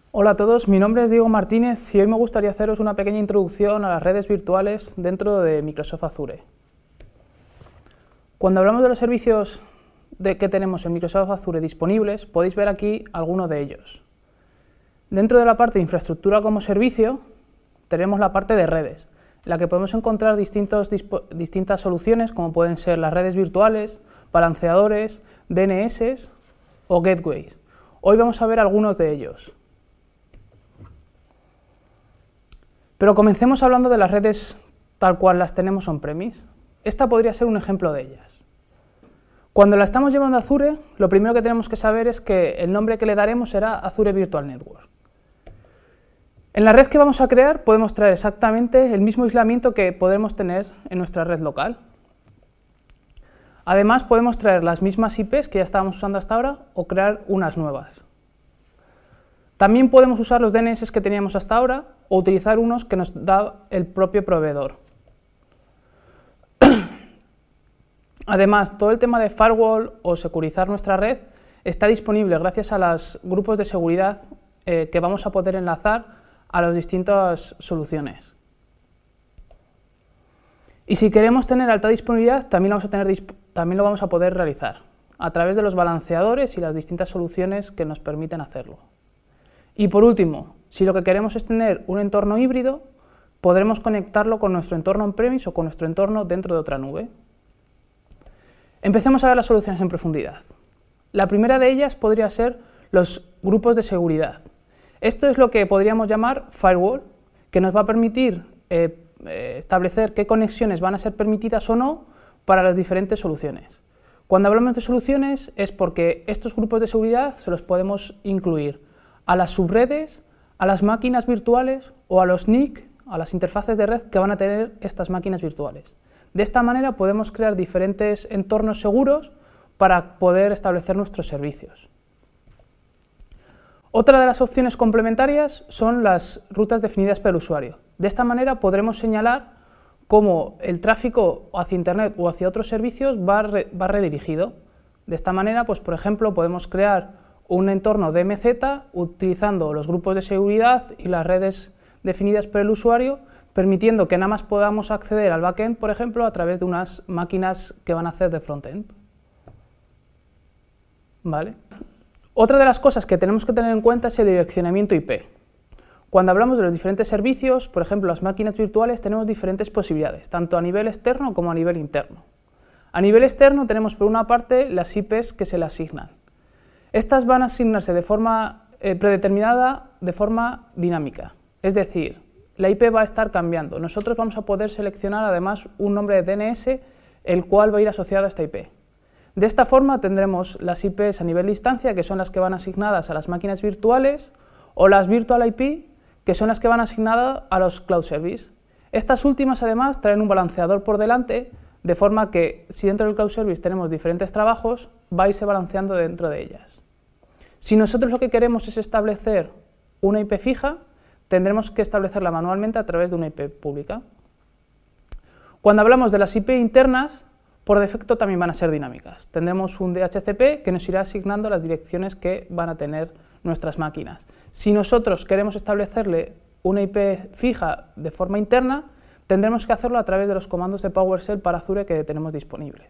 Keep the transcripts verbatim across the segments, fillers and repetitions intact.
Hola a todos, mi nombre es Diego Martínez y hoy me gustaría haceros una pequeña introducción a las redes virtuales dentro de Microsoft Azure. Cuando hablamos de los servicios de que tenemos en Microsoft Azure disponibles, podéis ver aquí algunos de ellos. Dentro de la parte de infraestructura como servicio, tenemos la parte de redes, en la que podemos encontrar distintos, distintas soluciones como pueden ser las redes virtuales, balanceadores, D N S o gateways. Hoy vamos a ver algunos de ellos. Pero comencemos hablando de las redes tal cual las tenemos on-premise. Esta podría ser un ejemplo de ellas. Cuando la estamos llevando a Azure, lo primero que tenemos que saber es que el nombre que le daremos será Azure Virtual Network. En la red que vamos a crear podemos traer exactamente el mismo aislamiento que podemos tener en nuestra red local. Además, podemos traer las mismas I Pes que ya estábamos usando hasta ahora o crear unas nuevas. También podemos usar los D N S que teníamos hasta ahora o utilizar unos que nos da el propio proveedor. Además, todo el tema de firewall o securizar nuestra red está disponible gracias a los grupos de seguridad eh, que vamos a poder enlazar a las distintas soluciones. Y si queremos tener alta disponibilidad, también lo vamos a, tener disp también lo vamos a poder realizar a través de los balanceadores y las distintas soluciones que nos permiten hacerlo. Y por último, si lo que queremos es tener un entorno híbrido, podremos conectarlo con nuestro entorno on-premise o con nuestro entorno dentro de otra nube. Empecemos a ver las soluciones en profundidad. La primera de ellas podría ser los grupos de seguridad. Esto es lo que podríamos llamar firewall, que nos va a permitir eh, eh, establecer qué conexiones van a ser permitidas o no para las diferentes soluciones. Cuando hablamos de soluciones es porque estos grupos de seguridad se los podemos incluir a las subredes, a las máquinas virtuales o a los N I C, a las interfaces de red que van a tener estas máquinas virtuales. De esta manera podemos crear diferentes entornos seguros para poder establecer nuestros servicios. Otra de las opciones complementarias son las rutas definidas por el usuario. De esta manera podremos señalar cómo el tráfico hacia Internet o hacia otros servicios va, re, va redirigido. De esta manera, pues, por ejemplo, podemos crear un entorno D M Z utilizando los grupos de seguridad y las redes definidas por el usuario, permitiendo que nada más podamos acceder al backend, por ejemplo, a través de unas máquinas que van a hacer de frontend. ¿Vale? Otra de las cosas que tenemos que tener en cuenta es el direccionamiento I P. Cuando hablamos de los diferentes servicios, por ejemplo, las máquinas virtuales, tenemos diferentes posibilidades, tanto a nivel externo como a nivel interno. A nivel externo tenemos por una parte las I Pes que se le asignan. Estas van a asignarse de forma eh, predeterminada, de forma dinámica. Es decir, la I P va a estar cambiando. Nosotros vamos a poder seleccionar además un nombre de D N S, el cual va a ir asociado a esta I P. De esta forma tendremos las I Pes a nivel de instancia, que son las que van asignadas a las máquinas virtuales, o las Virtual I P, que son las que van asignadas a los Cloud Service. Estas últimas además traen un balanceador por delante, de forma que si dentro del Cloud Service tenemos diferentes trabajos, va a irse balanceando dentro de ellas. Si nosotros lo que queremos es establecer una I P fija, tendremos que establecerla manualmente a través de una I P pública. Cuando hablamos de las I P internas, por defecto también van a ser dinámicas. Tendremos un D H C P que nos irá asignando las direcciones que van a tener nuestras máquinas. Si nosotros queremos establecerle una I P fija de forma interna, tendremos que hacerlo a través de los comandos de PowerShell para Azure que tenemos disponibles.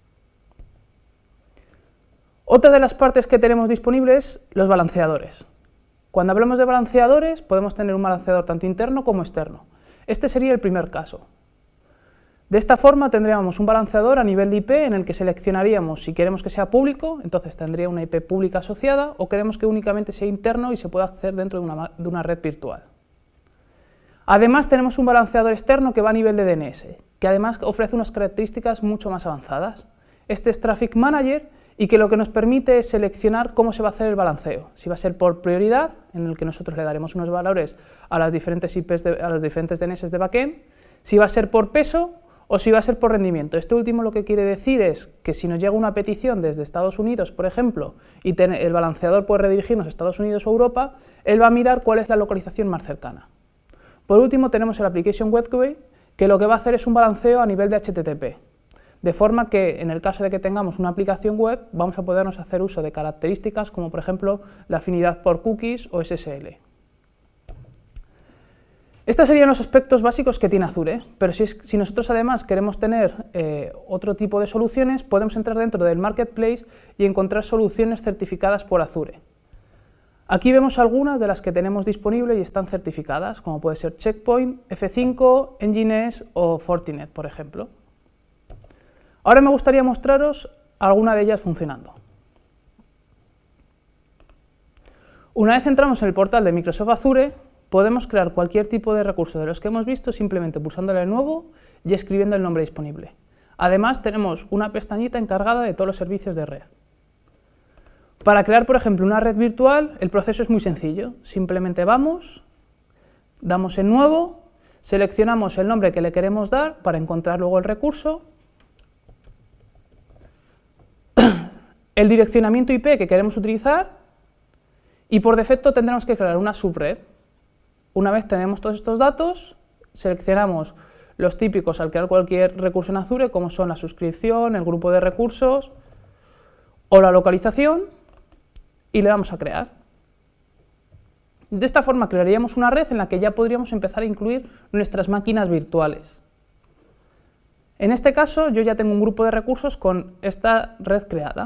Otra de las partes que tenemos disponibles, los balanceadores. Cuando hablamos de balanceadores, podemos tener un balanceador tanto interno como externo. Este sería el primer caso. De esta forma tendríamos un balanceador a nivel de I P en el que seleccionaríamos si queremos que sea público, entonces tendría una I P pública asociada, o queremos que únicamente sea interno y se pueda acceder dentro de una, de una red virtual. Además tenemos un balanceador externo que va a nivel de D N S, que además ofrece unas características mucho más avanzadas. Este es Traffic Manager y que lo que nos permite es seleccionar cómo se va a hacer el balanceo. Si va a ser por prioridad, en el que nosotros le daremos unos valores a las diferentes I Pes, de, a los diferentes D N S de backend, si va a ser por peso o si va a ser por rendimiento. Este último lo que quiere decir es que si nos llega una petición desde Estados Unidos, por ejemplo, y el balanceador puede redirigirnos a Estados Unidos o Europa, él va a mirar cuál es la localización más cercana. Por último tenemos el Application Gateway, que lo que va a hacer es un balanceo a nivel de H T T P. De forma que, en el caso de que tengamos una aplicación web, vamos a podernos hacer uso de características como, por ejemplo, la afinidad por cookies o S S L. Estos serían los aspectos básicos que tiene Azure, pero si, es, si nosotros además queremos tener eh, otro tipo de soluciones, podemos entrar dentro del Marketplace y encontrar soluciones certificadas por Azure. Aquí vemos algunas de las que tenemos disponibles y están certificadas, como puede ser Checkpoint, F cinco, Nginx o Fortinet, por ejemplo. Ahora me gustaría mostraros alguna de ellas funcionando. Una vez entramos en el portal de Microsoft Azure, podemos crear cualquier tipo de recurso de los que hemos visto simplemente pulsándole en nuevo y escribiendo el nombre disponible. Además, tenemos una pestañita encargada de todos los servicios de red. Para crear, por ejemplo, una red virtual, el proceso es muy sencillo. Simplemente vamos, damos en nuevo, seleccionamos el nombre que le queremos dar para encontrar luego el recurso, el direccionamiento I P que queremos utilizar y por defecto tendremos que crear una subred. Una vez tenemos todos estos datos, seleccionamos los típicos al crear cualquier recurso en Azure, como son la suscripción, el grupo de recursos o la localización, y le damos a crear. De esta forma crearíamos una red en la que ya podríamos empezar a incluir nuestras máquinas virtuales. En este caso, yo ya tengo un grupo de recursos con esta red creada.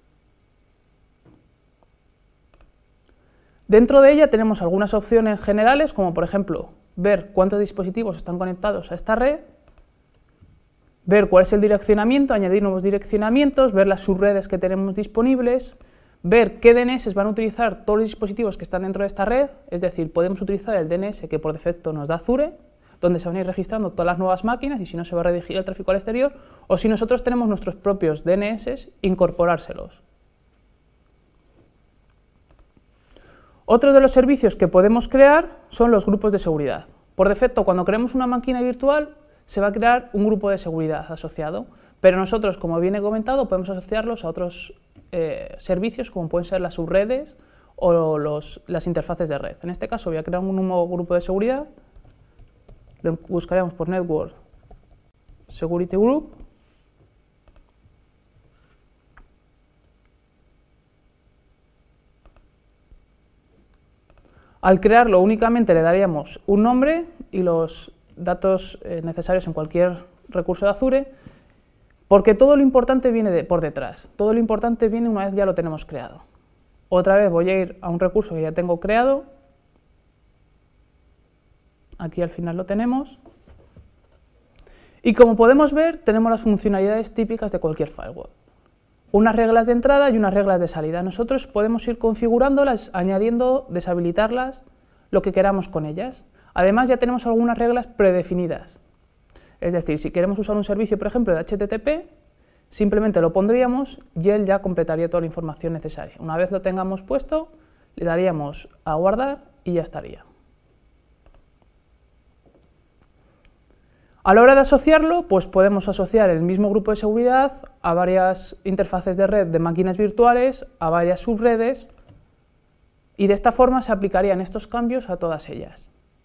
Dentro de ella tenemos algunas opciones generales, como por ejemplo, ver cuántos dispositivos están conectados a esta red, ver cuál es el direccionamiento, añadir nuevos direccionamientos, ver las subredes que tenemos disponibles, ver qué D N S van a utilizar todos los dispositivos que están dentro de esta red, es decir, podemos utilizar el D N S que por defecto nos da Azure, donde se van a ir registrando todas las nuevas máquinas y si no se va a redirigir el tráfico al exterior, o si nosotros tenemos nuestros propios D N S, incorporárselos. Otro de los servicios que podemos crear son los grupos de seguridad. Por defecto, cuando creemos una máquina virtual, se va a crear un grupo de seguridad asociado, pero nosotros, como bien he comentado, podemos asociarlos a otros eh, servicios, como pueden ser las subredes o los, las interfaces de red. En este caso voy a crear un nuevo grupo de seguridad, lo buscaremos por Network Security Group, al crearlo únicamente le daríamos un nombre y los datos eh, necesarios en cualquier recurso de Azure, porque todo lo importante viene de, por detrás, todo lo importante viene una vez ya lo tenemos creado. Otra vez voy a ir a un recurso que ya tengo creado, aquí al final lo tenemos, y como podemos ver tenemos las funcionalidades típicas de cualquier firewall. Unas reglas de entrada y unas reglas de salida. Nosotros podemos ir configurándolas, añadiendo, deshabilitarlas, lo que queramos con ellas. Además ya tenemos algunas reglas predefinidas. Es decir, si queremos usar un servicio, por ejemplo, de H T T P, simplemente lo pondríamos y él ya completaría toda la información necesaria. Una vez lo tengamos puesto, le daríamos a guardar y ya estaría. A la hora de asociarlo, pues podemos asociar el mismo grupo de seguridad a varias interfaces de red de máquinas virtuales, a varias subredes, y de esta forma se aplicarían estos cambios a todas ellas.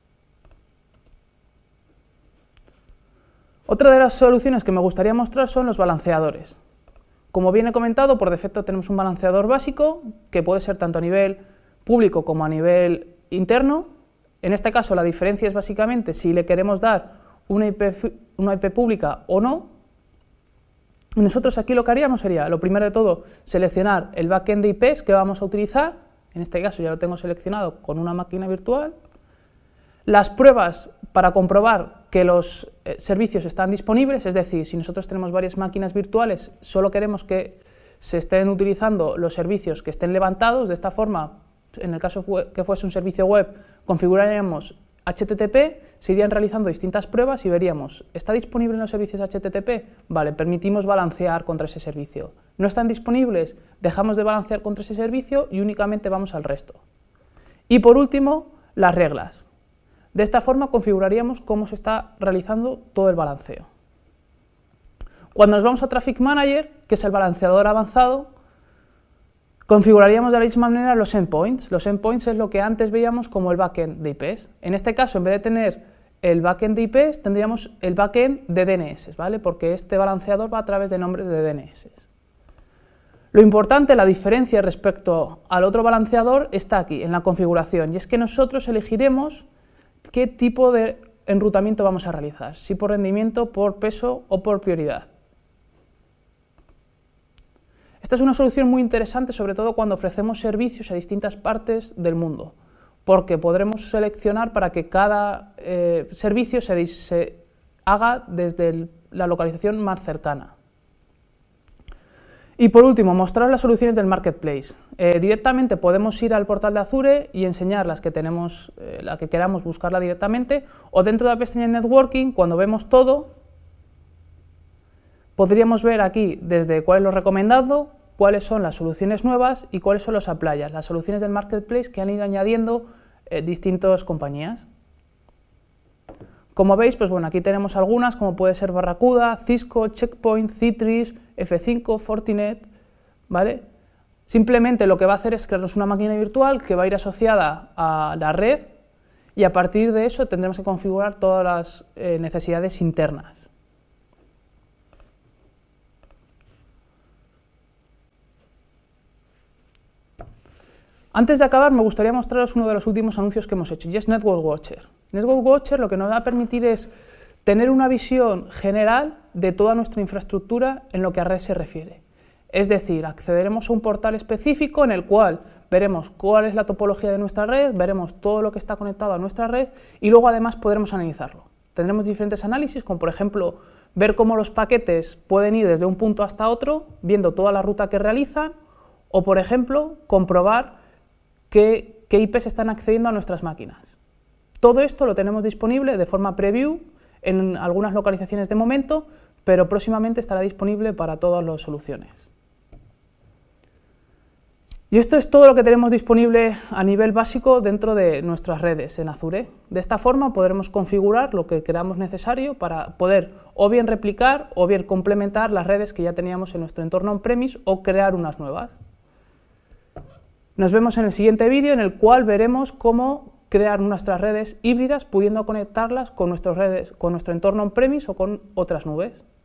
Otra de las soluciones que me gustaría mostrar son los balanceadores. Como bien he comentado, por defecto tenemos un balanceador básico, que puede ser tanto a nivel público como a nivel interno. En este caso la diferencia es básicamente si le queremos dar Una I P, una I P pública o no. Y nosotros aquí lo que haríamos sería, lo primero de todo, seleccionar el backend de I Ps que vamos a utilizar, en este caso ya lo tengo seleccionado con una máquina virtual, las pruebas para comprobar que los eh, servicios están disponibles, es decir, si nosotros tenemos varias máquinas virtuales, solo queremos que se estén utilizando los servicios que estén levantados, de esta forma, en el caso que fuese un servicio web, configuraríamos H T T P, se irían realizando distintas pruebas y veríamos, ¿está disponible en los servicios H T T P? Vale, permitimos balancear contra ese servicio. ¿No están disponibles? Dejamos de balancear contra ese servicio y únicamente vamos al resto. Y por último, las reglas. De esta forma configuraríamos cómo se está realizando todo el balanceo. Cuando nos vamos a Traffic Manager, que es el balanceador avanzado, configuraríamos de la misma manera los endpoints. Los endpoints es lo que antes veíamos como el backend de I Ps. En este caso, en vez de tener el backend de I Ps, tendríamos el backend de D N S, ¿vale? Porque este balanceador va a través de nombres de D N S. Lo importante, la diferencia respecto al otro balanceador, está aquí, en la configuración, y es que nosotros elegiremos qué tipo de enrutamiento vamos a realizar, si por rendimiento, por peso o por prioridad. Esta es una solución muy interesante, sobre todo cuando ofrecemos servicios a distintas partes del mundo, porque podremos seleccionar para que cada eh, servicio se, se haga desde el, la localización más cercana. Y por último, mostrar las soluciones del Marketplace. Eh, directamente podemos ir al portal de Azure y enseñar las que tenemos, eh, la que queramos buscarla directamente, o dentro de la pestaña de Networking, cuando vemos todo, podríamos ver aquí desde cuál es lo recomendado, cuáles son las soluciones nuevas y cuáles son los appliers, las soluciones del Marketplace que han ido añadiendo eh, distintas compañías. Como veis, pues bueno, aquí tenemos algunas, como puede ser Barracuda, Cisco, Checkpoint, Citrix, F cinco, Fortinet, ¿vale? Simplemente lo que va a hacer es crearnos una máquina virtual que va a ir asociada a la red y a partir de eso tendremos que configurar todas las eh, necesidades internas. Antes de acabar, me gustaría mostraros uno de los últimos anuncios que hemos hecho, y es Network Watcher. Network Watcher lo que nos va a permitir es tener una visión general de toda nuestra infraestructura en lo que a red se refiere. Es decir, accederemos a un portal específico en el cual veremos cuál es la topología de nuestra red, veremos todo lo que está conectado a nuestra red y luego además podremos analizarlo. Tendremos diferentes análisis, como por ejemplo ver cómo los paquetes pueden ir desde un punto hasta otro, viendo toda la ruta que realizan, o por ejemplo comprobar qué, qué I Pes están accediendo a nuestras máquinas. Todo esto lo tenemos disponible de forma preview en algunas localizaciones de momento, pero próximamente estará disponible para todas las soluciones. Y esto es todo lo que tenemos disponible a nivel básico dentro de nuestras redes en Azure. De esta forma podremos configurar lo que creamos necesario para poder o bien replicar o bien complementar las redes que ya teníamos en nuestro entorno on-premise o crear unas nuevas. Nos vemos en el siguiente vídeo en el cual veremos cómo crear nuestras redes híbridas pudiendo conectarlas con, nuestras redes, con nuestro entorno on-premise o con otras nubes.